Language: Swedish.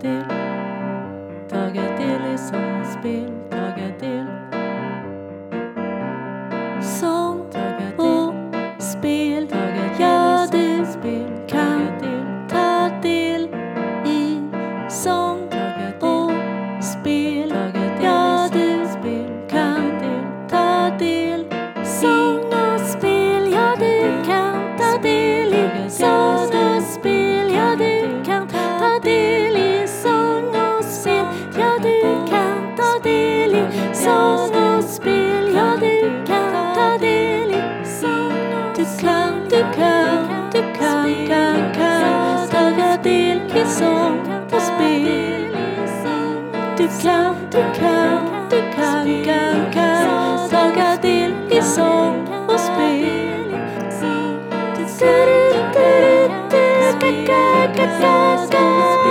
taga del i sång och spel, taga del. Sång och spel, ja du kan ta del i sång och spel, ja du kan ta del. Sång och spel, ja du kan ta del i sång och spel, ja du kan ta del i sång och spel, ja du kan ta del i sång och spel, ja du kan ta del i sång och spel. Du kan taga del i sång och spel. Du kan taga del i sång och spel.